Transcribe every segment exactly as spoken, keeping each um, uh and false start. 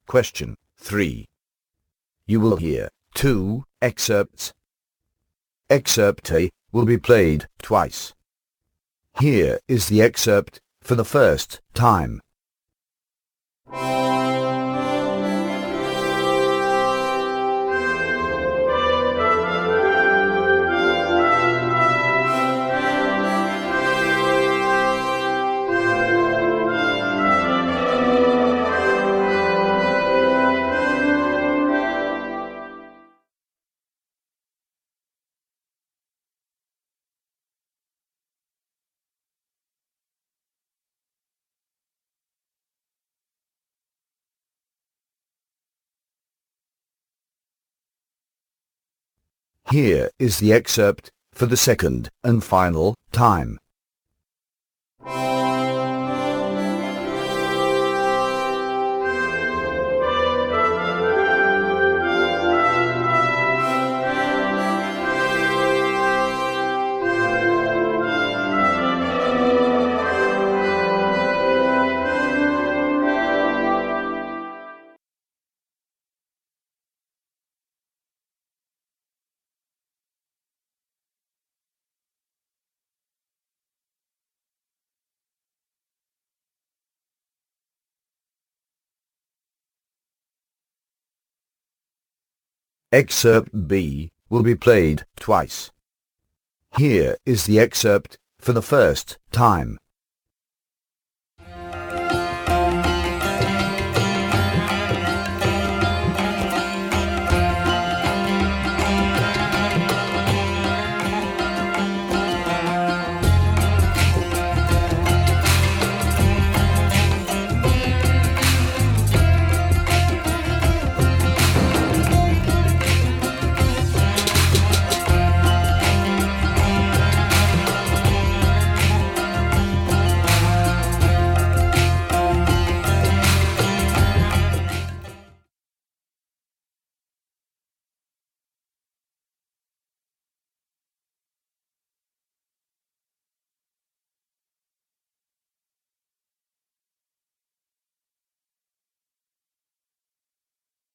Question three. You will hear two excerpts. Excerpt A will be played twice. Here is the excerpt for the first time. Here is the excerpt for the second and final time. Excerpt B will be played twice. Here is the excerpt for the first time.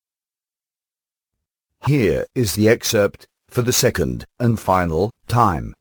Here is the excerpt for the second and final time.